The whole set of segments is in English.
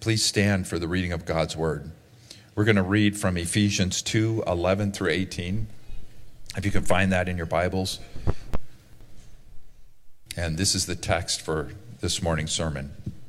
Please stand for the reading of God's word. We're going to read from Ephesians 2:11 through 18. If you can find that in your Bibles. And this is the text for this morning's sermon.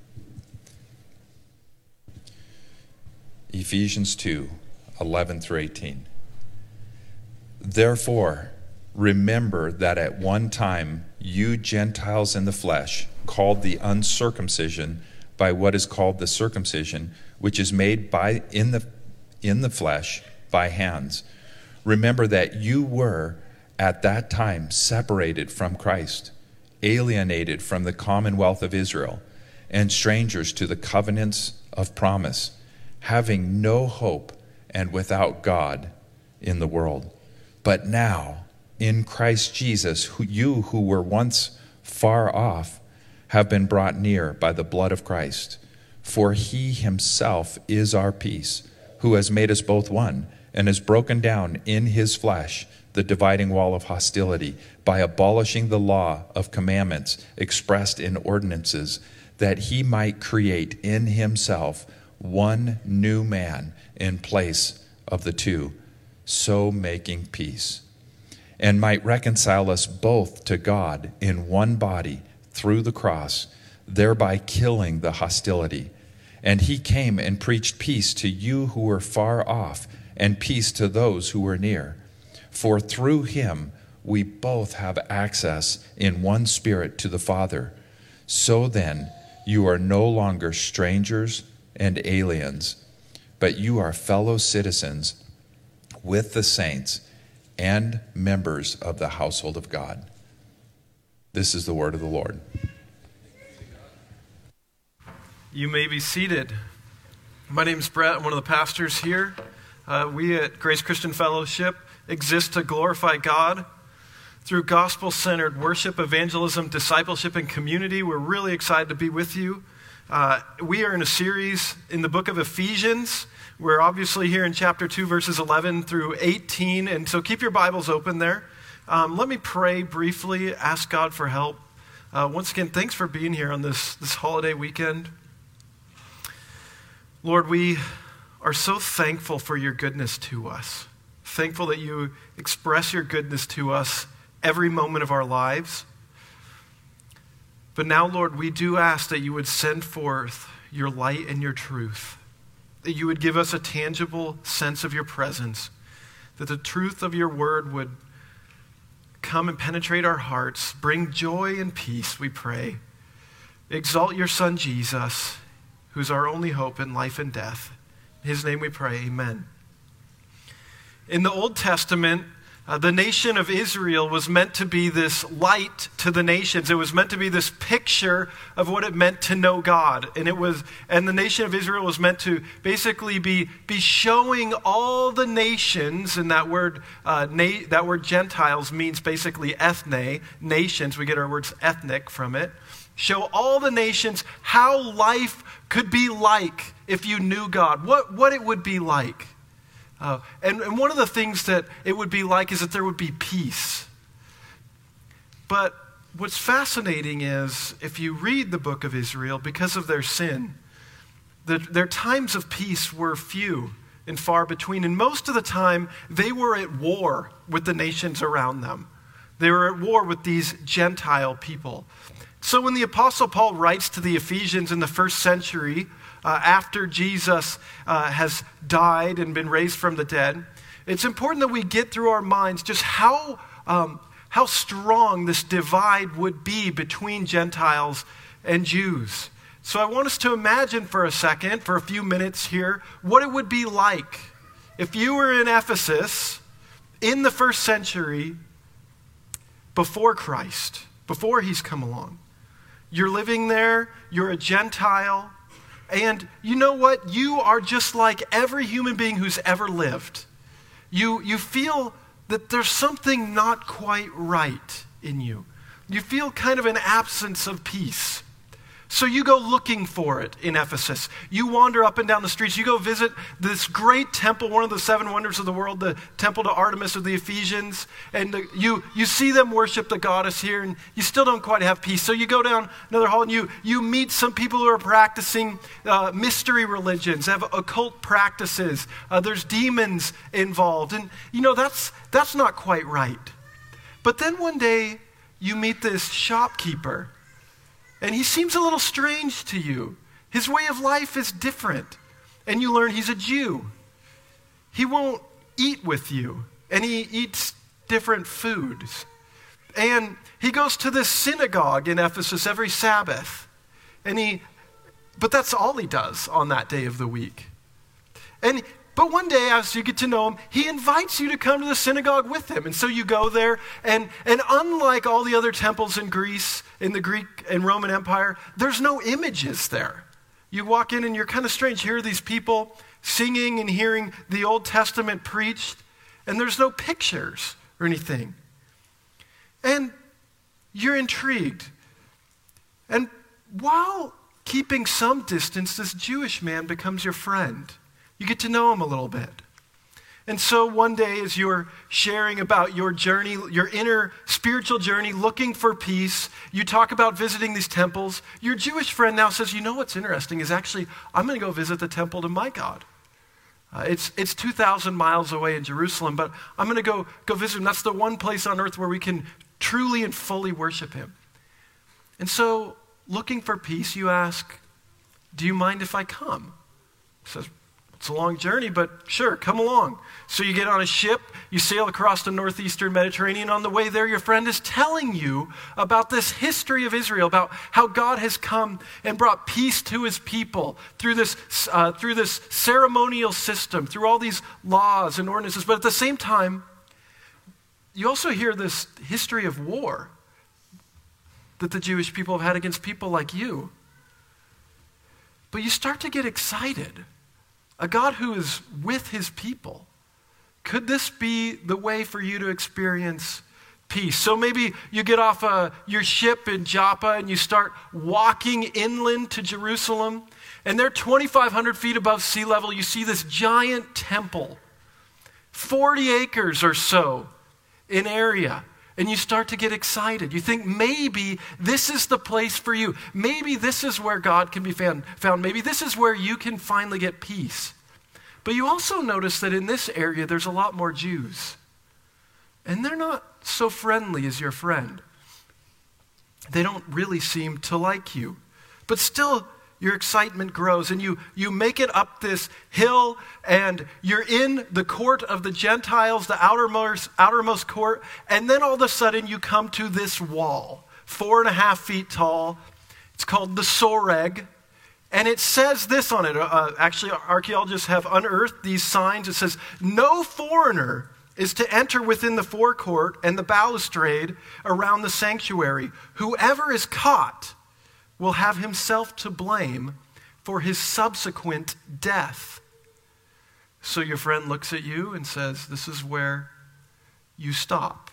Ephesians 2:11 through 18. Therefore, remember that at one time you Gentiles in the flesh, called the uncircumcision by what is called the circumcision, which is made in the flesh by hands. Remember that you were at that time separated from Christ, alienated from the commonwealth of Israel, and strangers to the covenants of promise, having no hope and without God in the world. But now, in Christ Jesus, you who were once far off have been brought near by the blood of Christ. For he himself is our peace, who has made us both one, and has broken down in his flesh the dividing wall of hostility by abolishing the law of commandments expressed in ordinances, that he might create in himself one new man in place of the two, so making peace, and might reconcile us both to God in one body through the cross, thereby killing the hostility. And he came and preached peace to you who were far off, and peace to those who were near. For through him we both have access in one Spirit to the Father. So then, you are no longer strangers and aliens, but you are fellow citizens with the saints and members of the household of God. This is the word of the Lord. You may be seated. My name is Brett. I'm one of the pastors here. We at Grace Christian Fellowship exist to glorify God through gospel-centered worship, evangelism, discipleship, and community. We're really excited to be with you. We are in a series in the book of Ephesians. We're obviously here in chapter 2, verses 11 through 18, and so keep your Bibles open there. Let me pray briefly, ask God for help. Once again, thanks for being here on this holiday weekend. Lord, we are so thankful for your goodness to us. Thankful that you express your goodness to us every moment of our lives. But now, Lord, we do ask that you would send forth your light and your truth, that you would give us a tangible sense of your presence, that the truth of your word would come and penetrate our hearts, bring joy and peace, we pray. Exalt your Son, Jesus, who's our only hope in life and death. In his name we pray, amen. In the Old Testament, the nation of Israel was meant to be this light to the nations. It was meant to be this picture of what it meant to know God. And the nation of Israel was meant to basically be showing all the nations, and that word Gentiles means basically ethne, nations. We get our words ethnic from it. Show all the nations how life could be like if you knew God, what it would be like. And one of the things that it would be like is that there would be peace. But what's fascinating is if you read the book of Israel, because of their sin, their times of peace were few and far between. And most of the time, they were at war with the nations around them. They were at war with these Gentile people. So when the Apostle Paul writes to the Ephesians in the first century, after Jesus has died and been raised from the dead, it's important that we get through our minds just how strong this divide would be between Gentiles and Jews. So I want us to imagine for a second, for a few minutes here, what it would be like if you were in Ephesus in the first century before Christ, before he's come along. You're living there, you're a Gentile, and you know what? You are just like every human being who's ever lived. You feel that there's something not quite right in you. You feel kind of an absence of peace. So you go looking for it in Ephesus. You wander up and down the streets. You go visit this great temple, one of the 7 wonders of the world, the temple to Artemis of the Ephesians. And you see them worship the goddess here, and you still don't quite have peace. So you go down another hall, and you meet some people who are practicing mystery religions, have occult practices. There's demons involved. And, that's not quite right. But then one day, you meet this shopkeeper, and he seems a little strange to you. His way of life is different. And you learn he's a Jew. He won't eat with you. And he eats different foods. And he goes to this synagogue in Ephesus every Sabbath. But that's all he does on that day of the week. But one day, as you get to know him, he invites you to come to the synagogue with him. And so you go there, and unlike all the other temples in Greece, in the Greek and Roman Empire, there's no images there. You walk in and you're kind of strange. You hear these people singing and hearing the Old Testament preached, and there's no pictures or anything. And you're intrigued. And while keeping some distance, this Jewish man becomes your friend. You get to know him a little bit. And so one day, as you're sharing about your journey, your inner spiritual journey, looking for peace, you talk about visiting these temples. Your Jewish friend now says, what's interesting is actually, I'm going to go visit the temple to my God. It's 2,000 miles away in Jerusalem, but I'm going to go visit him. That's the one place on earth where we can truly and fully worship him. And so, looking for peace, you ask, do you mind if I come? He says, it's a long journey, but sure, come along. So you get on a ship, you sail across the northeastern Mediterranean. On the way there, your friend is telling you about this history of Israel, about how God has come and brought peace to his people through this ceremonial system, through all these laws and ordinances. But at the same time, you also hear this history of war that the Jewish people have had against people like you. But you start to get excited. A God who is with his people. Could this be the way for you to experience peace? So maybe you get off your ship in Joppa and you start walking inland to Jerusalem. And there, 2,500 feet above sea level, you see this giant temple. 40 acres or so in area. And you start to get excited. You think maybe this is the place for you. Maybe this is where God can be found. Maybe this is where you can finally get peace. But you also notice that in this area, there's a lot more Jews. And they're not so friendly as your friend. They don't really seem to like you. But still, your excitement grows, and you make it up this hill, and you're in the court of the Gentiles, the outermost court, and then all of a sudden you come to this wall, 4.5 feet tall. It's called the Soreg, and it says this on it. Actually, archaeologists have unearthed these signs. It says, no foreigner is to enter within the forecourt and the balustrade around the sanctuary. Whoever is caught will have himself to blame for his subsequent death. So your friend looks at you and says, this is where you stop.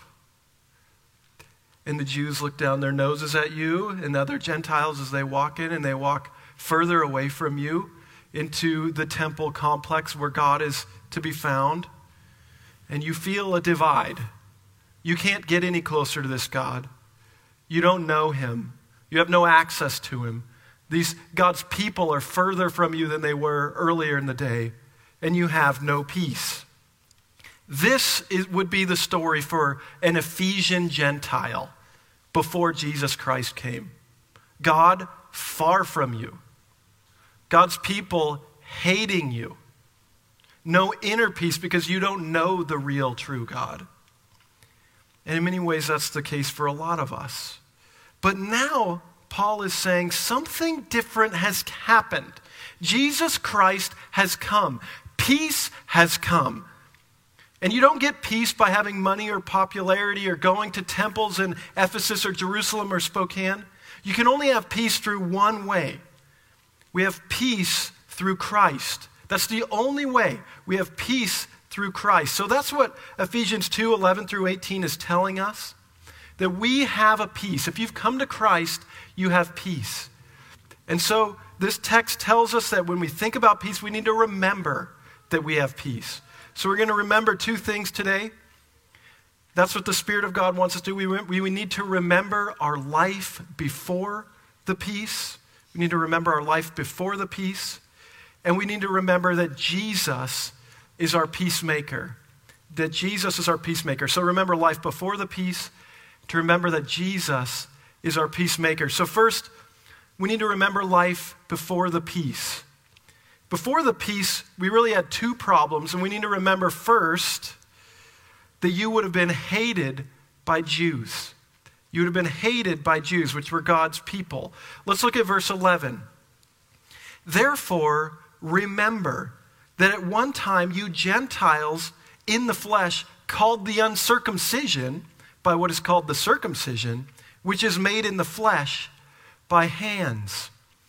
And the Jews look down their noses at you and the other Gentiles as they walk in, and they walk further away from you into the temple complex where God is to be found. And you feel a divide. You can't get any closer to this God. You don't know him. You have no access to him. These God's people are further from you than they were earlier in the day, and you have no peace. This would be the story for an Ephesian Gentile before Jesus Christ came. God far from you. God's people hating you. No inner peace because you don't know the real true God. And in many ways, that's the case for a lot of us. But now, Paul is saying something different has happened. Jesus Christ has come. Peace has come. And you don't get peace by having money or popularity or going to temples in Ephesus or Jerusalem or Spokane. You can only have peace through one way. We have peace through Christ. That's the only way. We have peace through Christ. So that's what Ephesians 2:11 through 18 is telling us. That we have a peace. If you've come to Christ, you have peace. And so this text tells us that when we think about peace, we need to remember that we have peace. So we're going to remember two things today. That's what the Spirit of God wants us to do. We need to remember our life before the peace. We need to remember our life before the peace. And we need to remember that Jesus is our peacemaker. That Jesus is our peacemaker. So remember life before the peace, to remember that Jesus is our peacemaker. So first, we need to remember life before the peace. Before the peace, we really had two problems, and we need to remember first that you would have been hated by Jews. You would have been hated by Jews, which were God's people. Let's look at verse 11. Therefore, remember that at one time you Gentiles in the flesh, called the uncircumcision by what is called the circumcision, which is made in the flesh by hands.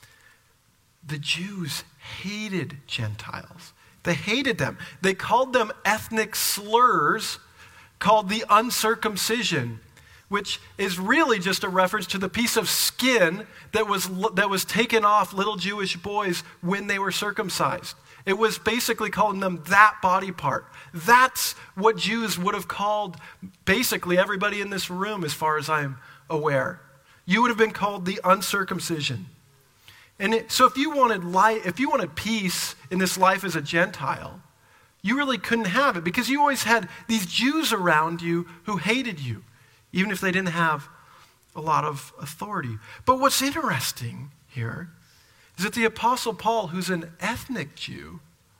The Jews hated Gentiles. They hated them. They called them ethnic slurs called the uncircumcision, which is really just a reference to the piece of skin that was taken off little Jewish boys when they were circumcised. It was basically calling them that body part. That's what Jews would have called basically everybody in this room, as far as I'm aware. You would have been called the uncircumcision. And so if you wanted peace in this life as a Gentile, you really couldn't have it, because you always had these Jews around you who hated you, even if they didn't have a lot of authority. But what's interesting here is that the Apostle Paul, who's an ethnic Jew,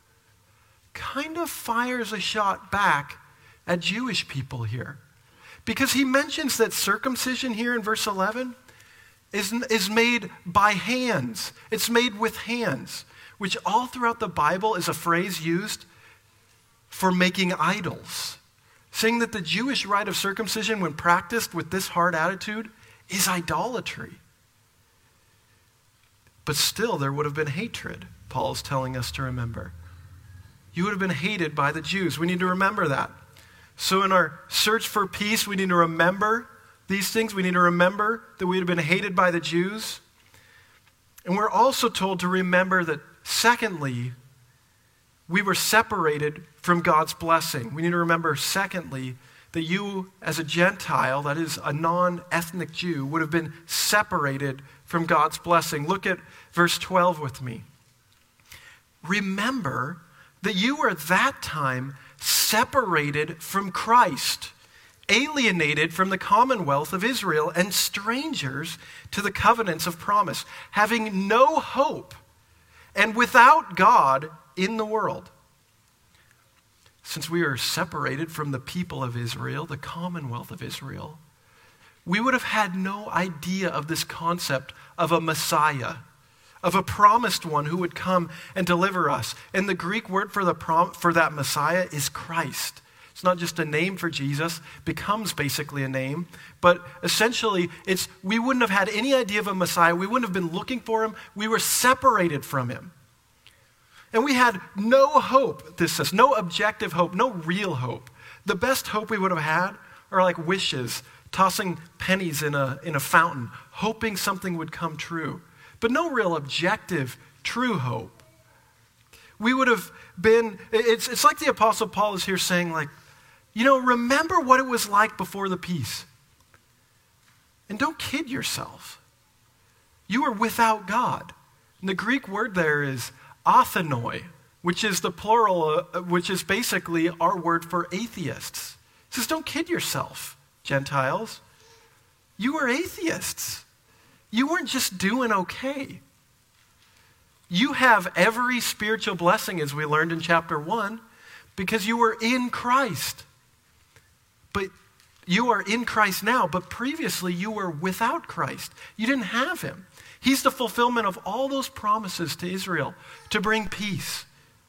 kind of fires a shot back at Jewish people here. Because he mentions that circumcision here in verse 11 is made by hands. It's made with hands, which all throughout the Bible is a phrase used for making idols, saying that the Jewish rite of circumcision, when practiced with this hard attitude, is idolatry. But still, there would have been hatred, Paul is telling us to remember. You would have been hated by the Jews. We need to remember that. So in our search for peace, we need to remember these things. We need to remember that we would have been hated by the Jews. And we're also told to remember that, secondly, we were separated from God's blessing. We need to remember, secondly, that you as a Gentile, that is a non-ethnic Jew, would have been separated from God's blessing. Look at verse 12 with me. Remember that you were at that time separated from Christ, alienated from the commonwealth of Israel, and strangers to the covenants of promise, having no hope and without God in the world. Since we are separated from the people of Israel, the commonwealth of Israel, we would have had no idea of this concept of a Messiah, of a promised one who would come and deliver us. And the Greek word for that Messiah is Christ. It's not just a name for Jesus, becomes basically a name, but essentially we wouldn't have had any idea of a Messiah. We wouldn't have been looking for him. We were separated from him. And we had no hope, this says, no objective hope, no real hope. The best hope we would have had are like wishes, tossing pennies in a fountain, hoping something would come true. But no real objective, true hope. We would have been, it's like the Apostle Paul is here saying, like, remember what it was like before the peace. And don't kid yourself. You were without God. And the Greek word there is athenoi, which is the plural, which is basically our word for atheists. It says, don't kid yourself, Gentiles. You were atheists. You weren't just doing okay. You have every spiritual blessing, as we learned in chapter 1, because you were in Christ. But you are in Christ now, but previously you were without Christ. You didn't have him. He's the fulfillment of all those promises to Israel to bring peace.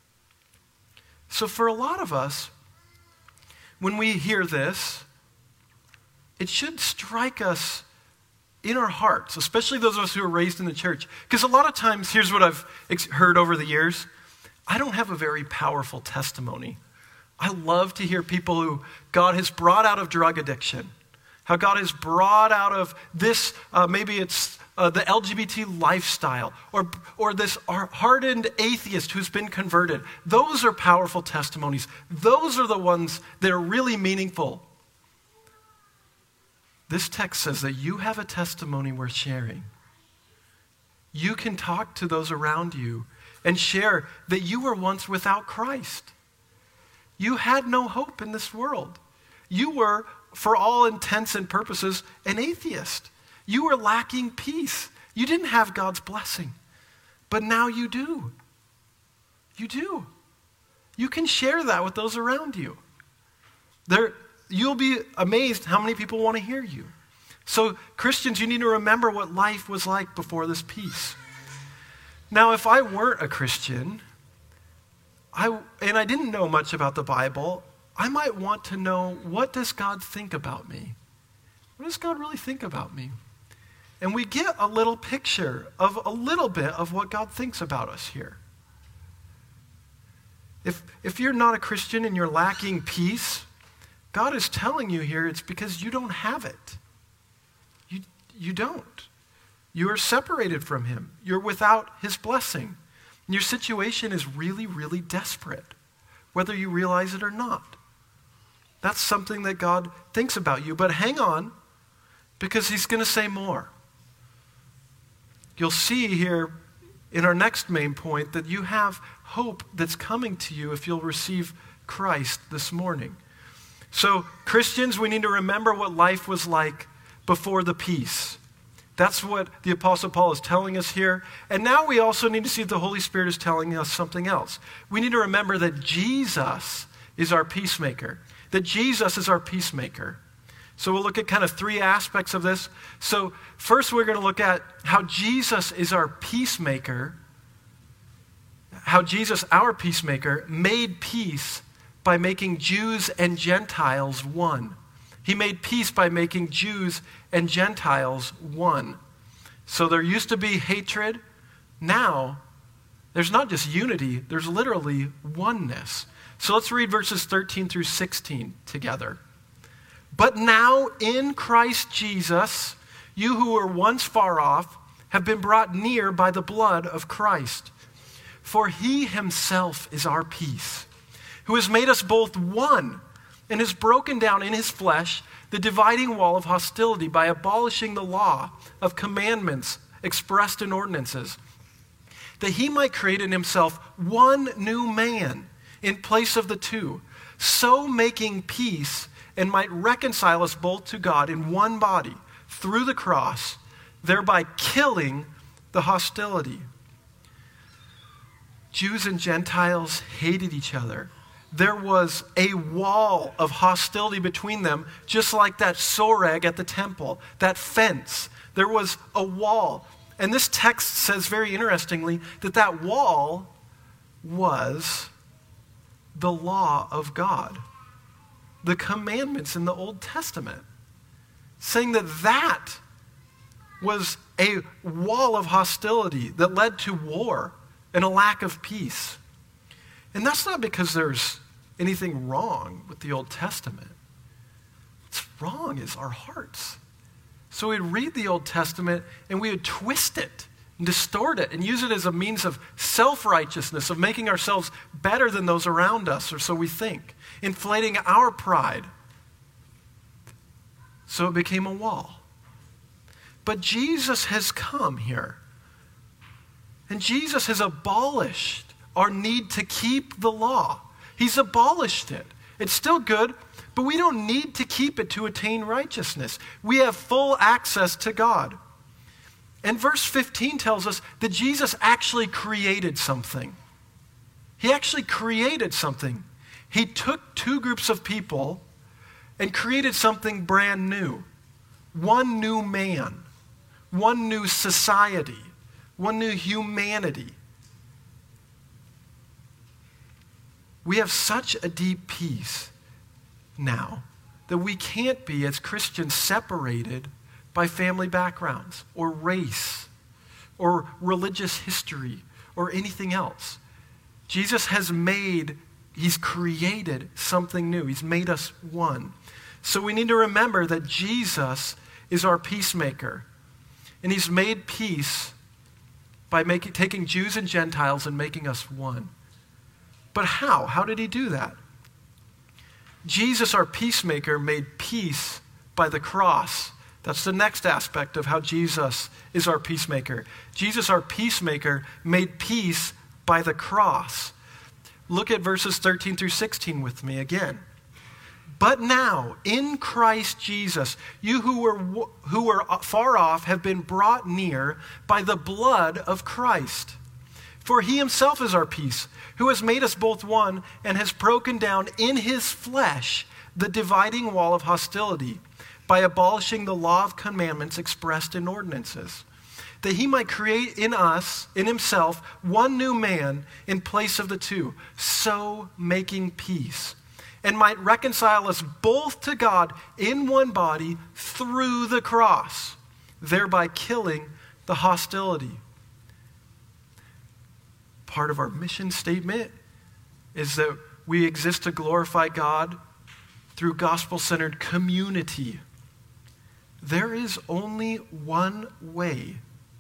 So for a lot of us, when we hear this, it should strike us in our hearts, especially those of us who are raised in the church. Because a lot of times, here's what I've heard over the years. I don't have a very powerful testimony. I love to hear people who God has brought out of drug addiction, How God has brought out of this, maybe it's the LGBT lifestyle, or this hardened atheist who's been converted. Those are powerful testimonies. Those are the ones that are really meaningful. This text says that you have a testimony worth sharing. You can talk to those around you and share that you were once without Christ. You had no hope in this world. You were, for all intents and purposes, an atheist. You were lacking peace. You didn't have God's blessing. But now you do. You do. You can share that with those around you. You'll be amazed how many people want to hear you. So, Christians, you need to remember what life was like before this peace. Now, if I weren't a Christian, and I didn't know much about the Bible, I might want to know, what does God think about me? What does God really think about me? And we get a little picture of a little bit of what God thinks about us here. If you're not a Christian and you're lacking peace, God is telling you here it's because you don't have it. You don't. You are separated from him. You're without his blessing. And your situation is really, really desperate, whether you realize it or not. That's something that God thinks about you. But hang on, because he's going to say more. You'll see here in our next main point that you have hope that's coming to you if you'll receive Christ this morning. So, Christians, we need to remember what life was like before the peace. That's what the Apostle Paul is telling us here. And now we also need to see if the Holy Spirit is telling us something else. We need to remember that Jesus is our peacemaker. That Jesus is our peacemaker. So we'll look at kind of three aspects of this. So first we're going to look at how Jesus is our peacemaker. How Jesus, our peacemaker, made peace by making Jews and Gentiles one. He made peace by making Jews and Gentiles one. So there used to be hatred. Now, there's not just unity, there's literally oneness. So let's read verses 13 through 16 together. But now in Christ Jesus, you who were once far off have been brought near by the blood of Christ. For he himself is our peace, who has made us both one, and has broken down in his flesh the dividing wall of hostility by abolishing the law of commandments expressed in ordinances, that he might create in himself one new man in place of the two, so making peace, and might reconcile us both to God in one body through the cross, thereby killing the hostility. Jews and Gentiles hated each other. There was a wall of hostility between them, just like that soreg at the temple, that fence. There was a wall. And this text says very interestingly that that wall was the law of God, the commandments in the Old Testament, saying that that was a wall of hostility that led to war and a lack of peace. And that's not because there's anything wrong with the Old Testament. What's wrong is our hearts. So we'd read the Old Testament and we would twist it and distort it and use it as a means of self-righteousness, of making ourselves better than those around us, or so we think, inflating our pride. So it became a wall. But Jesus has come here, and Jesus has abolished our need to keep the law. He's abolished it. It's still good, but we don't need to keep it to attain righteousness. We have full access to God. And verse 15 tells us that Jesus actually created something. He actually created something. He took two groups of people and created something brand new. One new man, one new society, one new humanity. We have such a deep peace now that we can't be, as Christians, separated by family backgrounds or race or religious history or anything else. Jesus has he's created something new. He's made us one. So we need to remember that Jesus is our peacemaker. And he's made peace by taking Jews and Gentiles and making us one. But how? How did he do that? Jesus, our peacemaker, made peace by the cross. That's the next aspect of how Jesus is our peacemaker. Jesus, our peacemaker, made peace by the cross. Look at verses 13 through 16 with me again. But now, in Christ Jesus, you who were far off have been brought near by the blood of Christ. For he himself is our peace, who has made us both one and has broken down in his flesh the dividing wall of hostility by abolishing the law of commandments expressed in ordinances, that he might create in us, in himself, one new man in place of the two, so making peace, and might reconcile us both to God in one body through the cross, thereby killing the hostility. Part of our mission statement is that we exist to glorify God through gospel-centered community. There is only one way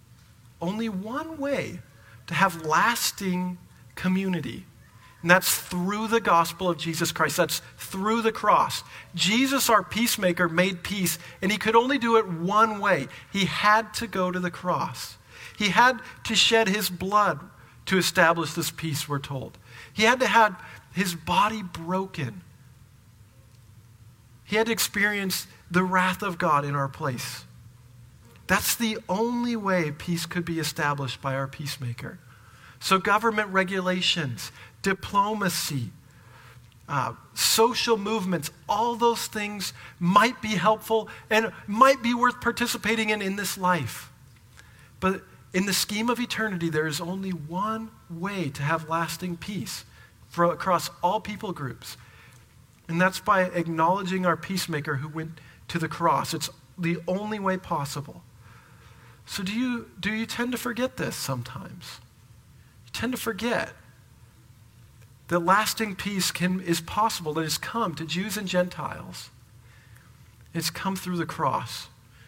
to have lasting community. And that's through the gospel of Jesus Christ. That's through the cross. Jesus, our peacemaker, made peace, and he could only do it one way. He had to go to the cross. He had to shed his blood to establish this peace, we're told. He had to have his body broken. He had to experience the wrath of God in our place. That's the only way peace could be established by our peacemaker. So government regulations, diplomacy, social movements, all those things might be helpful and might be worth participating in this life. But in the scheme of eternity, there is only one way to have lasting peace across all people groups. And that's by acknowledging our peacemaker who went to the cross. It's the only way possible. So do you tend to forget this sometimes? You tend to forget that lasting peace is possible, that has come to Jews and Gentiles. It's come through the cross.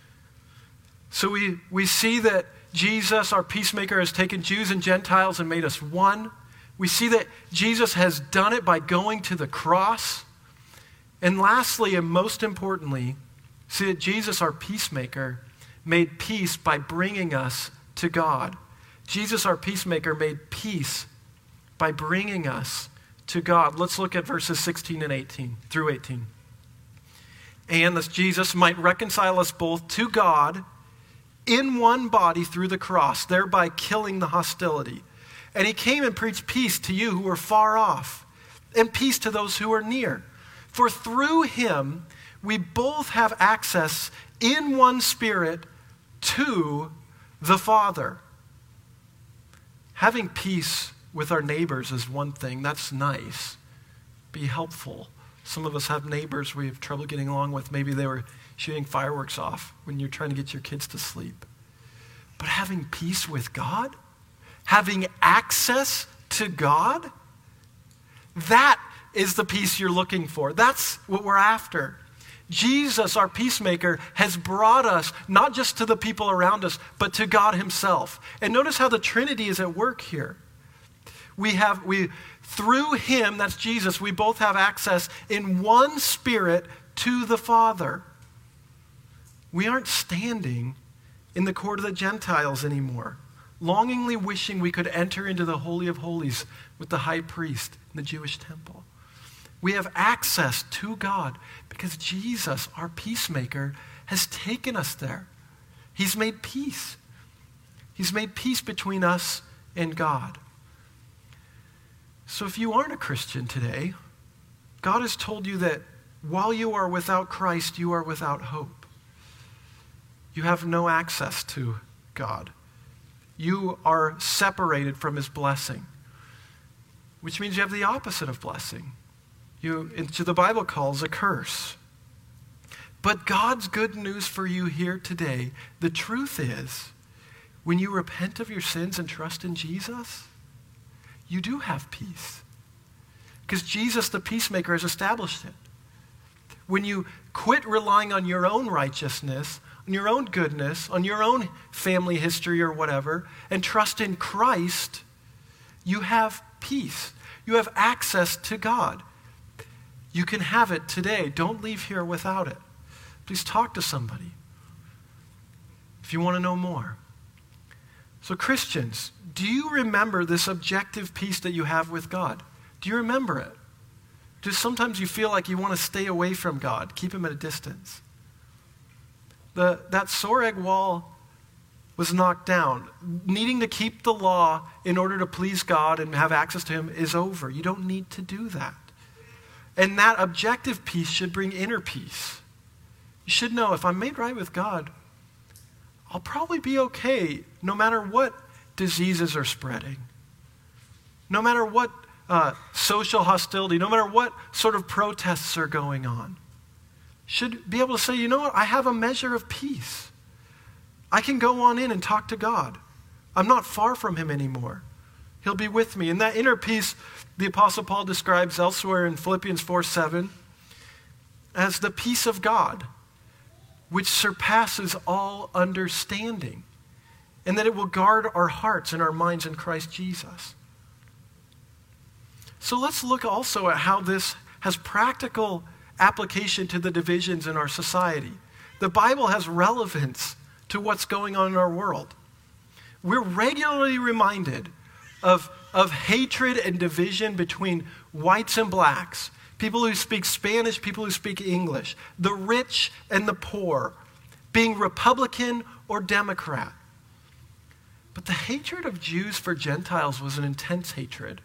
So we see that Jesus, our peacemaker, has taken Jews and Gentiles and made us one. We see that Jesus has done it by going to the cross. And lastly, and most importantly, see that Jesus, our peacemaker, made peace by bringing us to God. Jesus, our peacemaker, made peace by bringing us to God. Let's look at verses 16 and 18 through 18. And that Jesus might reconcile us both to God in one body through the cross, thereby killing the hostility. And he came and preached peace to you who were far off, and peace to those who are near. For through him we both have access in one Spirit to the Father. Having peace with our neighbors is one thing. That's nice. Be helpful. Some of us have neighbors we have trouble getting along with. Maybe they were shooting fireworks off when you're trying to get your kids to sleep. But having peace with God, having access to God, that is the peace you're looking for. That's what we're after. Jesus, our peacemaker, has brought us not just to the people around us, but to God himself. And notice how the Trinity is at work here. Through him, that's Jesus, we both have access in one Spirit to the Father. We aren't standing in the court of the Gentiles anymore, longingly wishing we could enter into the Holy of Holies with the high priest in the Jewish temple. We have access to God because Jesus, our peacemaker, has taken us there. He's made peace. He's made peace between us and God. So if you aren't a Christian today, God has told you that while you are without Christ, you are without hope. You have no access to God. You are separated from his blessing, which means you have the opposite of blessing. Into the Bible calls a curse. But God's good news for you here today, the truth is, when you repent of your sins and trust in Jesus, you do have peace. Because Jesus, the peacemaker, has established it. when you quit relying on your own righteousness, on your own goodness, on your own family history or whatever, and trust in Christ, you have peace. You have access to God. You can have it today. Don't leave here without it. Please talk to somebody if you want to know more. So Christians, do you remember this objective peace that you have with God? Do you remember it? Do sometimes you feel like you want to stay away from God, keep him at a distance? That Soreg wall was knocked down. Needing to keep the law in order to please God and have access to him is over. You don't need to do that. And that objective peace should bring inner peace. You should know, if I'm made right with God, I'll probably be okay no matter what diseases are spreading, no matter what social hostility, no matter what sort of protests are going on. Should be able to say, you know what, I have a measure of peace. I can go on in and talk to God. I'm not far from him anymore. He'll be with me. And that inner peace, the Apostle Paul describes elsewhere in Philippians 4:7 as the peace of God, which surpasses all understanding, and that it will guard our hearts and our minds in Christ Jesus. So let's look also at how this has practical application to the divisions in our society. The Bible has relevance to what's going on in our world. We're regularly reminded of hatred and division between whites and blacks, people who speak Spanish, people who speak English, the rich and the poor, being Republican or Democrat. But the hatred of Jews for Gentiles was an intense hatred.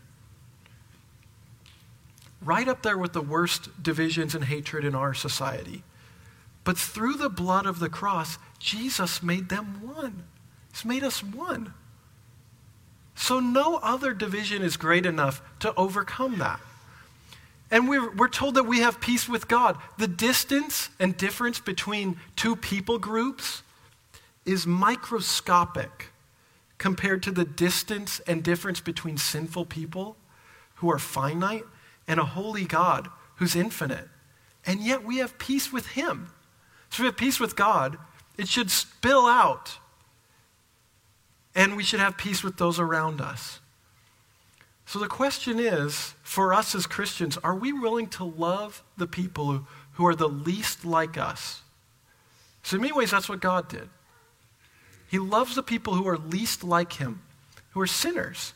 Right up there with the worst divisions and hatred in our society. But through the blood of the cross, Jesus made them one. He's made us one. So no other division is great enough to overcome that. And we're told that we have peace with God. The distance and difference between two people groups is microscopic compared to the distance and difference between sinful people who are finite and a holy God who's infinite. And yet we have peace with him. So we have peace with God. It should spill out. And we should have peace with those around us. So the question is, for us as Christians, are we willing to love the people who are the least like us? So in many ways, that's what God did. He loves the people who are least like him, who are sinners.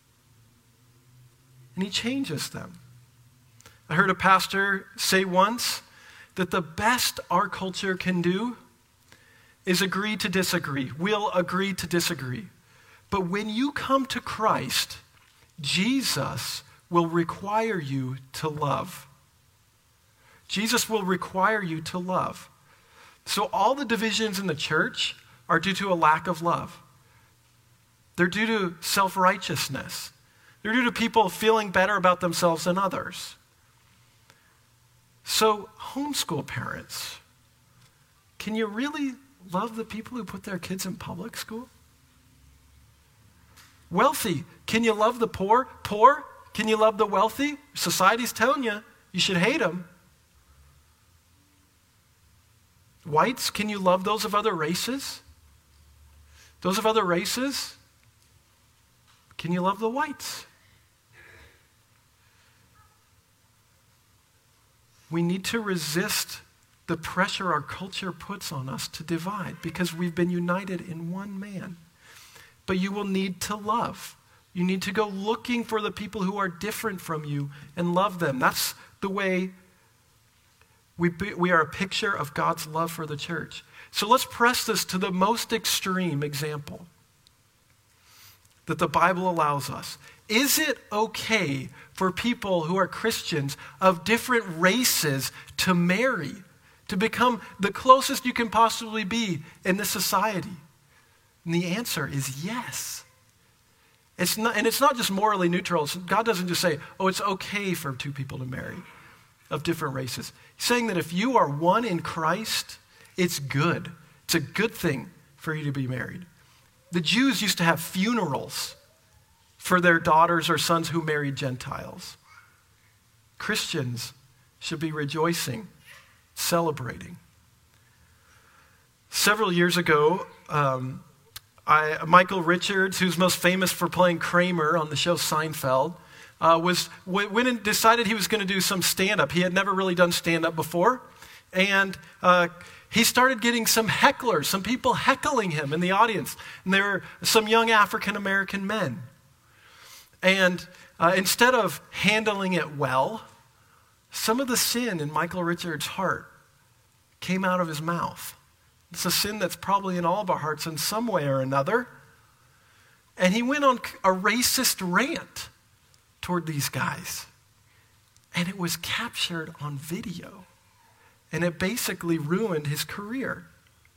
And he changes them. I heard a pastor say once that the best our culture can do is agree to disagree. We'll agree to disagree. But when you come to Christ, Jesus will require you to love. Jesus will require you to love. So all the divisions in the church are due to a lack of love. They're due to self-righteousness. They're due to people feeling better about themselves than others. So, homeschool parents, can you really love the people who put their kids in public school? Wealthy, can you love the poor? Poor, can you love the wealthy? Society's telling you should hate them. Whites, can you love those of other races? Those of other races, can you love the whites? We need to resist the pressure our culture puts on us to divide because we've been united in one man. But you will need to love. You need to go looking for the people who are different from you and love them. That's the way we are a picture of God's love for the church. So let's press this to the most extreme example that the Bible allows us. Is it okay for people who are Christians of different races to marry, to become the closest you can possibly be in this society? And the answer is yes. It's not just morally neutral. God doesn't just say, oh, it's okay for two people to marry of different races. He's saying that if you are one in Christ, it's good. It's a good thing for you to be married. The Jews used to have funerals for their daughters or sons who married Gentiles. Christians should be rejoicing celebrating. Several years ago, Michael Richards, who's most famous for playing Kramer on the show Seinfeld, went and decided he was going to do some stand-up. He had never really done stand-up before, and he started getting some hecklers, some people heckling him in the audience, and there were some young African-American men. And instead of handling it well, some of the sin in Michael Richards' heart came out of his mouth. It's a sin that's probably in all of our hearts in some way or another. And he went on a racist rant toward these guys. And it was captured on video. And it basically ruined his career.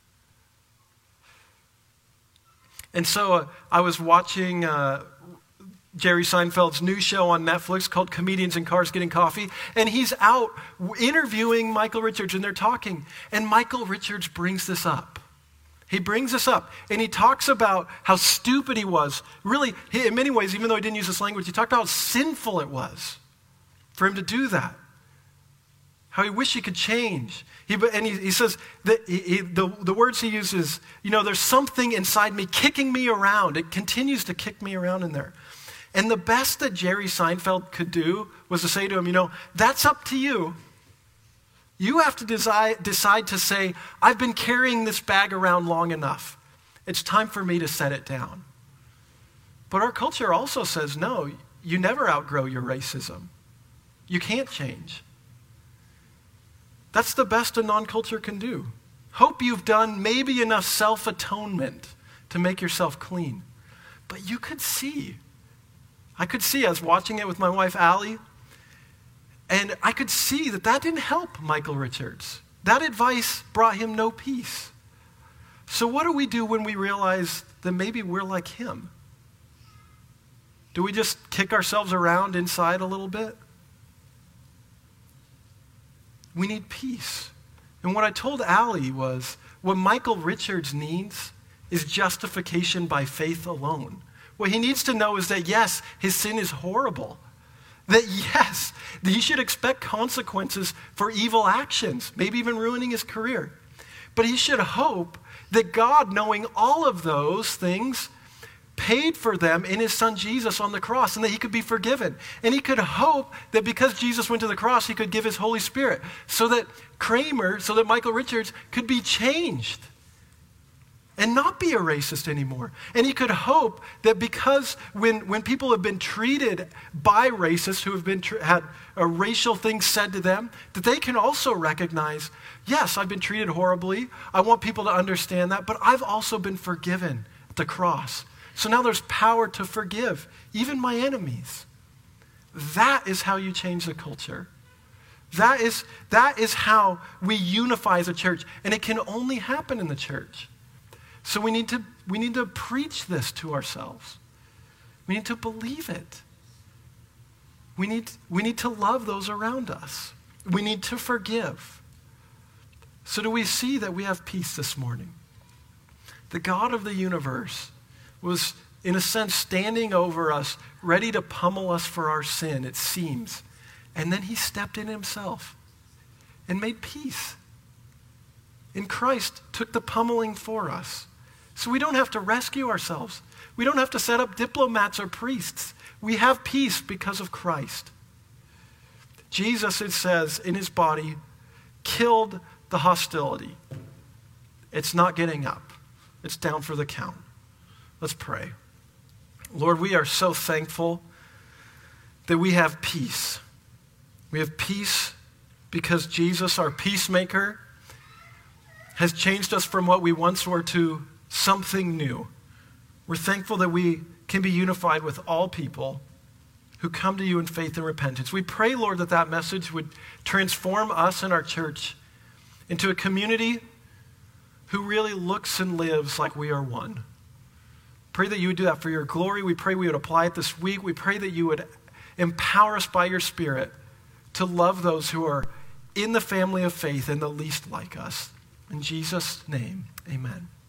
And so I was watching Jerry Seinfeld's new show on Netflix called Comedians in Cars Getting Coffee. And he's out interviewing Michael Richards, and they're talking. And Michael Richards brings this up. He brings this up, and he talks about how stupid he was. Really, in many ways, even though he didn't use this language, he talked about how sinful it was for him to do that. How he wished he could change. He says that the words he uses, there's something inside me kicking me around. It continues to kick me around in there. And the best that Jerry Seinfeld could do was to say to him, that's up to you. You have to decide to say, I've been carrying this bag around long enough. It's time for me to set it down. But our culture also says, no, you never outgrow your racism. You can't change. That's the best a non-culture can do. Hope you've done maybe enough self-atonement to make yourself clean. But I could see, I was watching it with my wife, Allie, and I could see that didn't help Michael Richards. That advice brought him no peace. So what do we do when we realize that maybe we're like him? Do we just kick ourselves around inside a little bit? We need peace. And what I told Allie was, what Michael Richards needs is justification by faith alone. What he needs to know is that, yes, his sin is horrible. That, yes, that he should expect consequences for evil actions, maybe even ruining his career. But he should hope that God, knowing all of those things, paid for them in his son Jesus on the cross, and that he could be forgiven. And he could hope that because Jesus went to the cross, he could give his Holy Spirit so that Michael Richards could be changed and not be a racist anymore. And he could hope that because when people have been treated by racists who have had a racial thing said to them, that they can also recognize, yes, I've been treated horribly. I want people to understand that, but I've also been forgiven at the cross. So now there's power to forgive, even my enemies. That is how you change the culture. That is how we unify as a church, and it can only happen in the church. So we need to preach this to ourselves. We need to believe it. We need to love those around us. We need to forgive. So do we see that we have peace this morning? The God of the universe was, in a sense, standing over us, ready to pummel us for our sin, it seems. And then he stepped in himself and made peace. In Christ, took the pummeling for us. So we don't have to rescue ourselves. We don't have to set up diplomats or priests. We have peace because of Christ. Jesus, it says, in his body, killed the hostility. It's not getting up. It's down for the count. Let's pray. Lord, we are so thankful that we have peace. We have peace because Jesus, our peacemaker, has changed us from what we once were to something new. We're thankful that we can be unified with all people who come to you in faith and repentance. We pray, Lord, that message would transform us and our church into a community who really looks and lives like we are one. Pray that you would do that for your glory. We pray we would apply it this week. We pray that you would empower us by your Spirit to love those who are in the family of faith and the least like us. In Jesus' name, amen.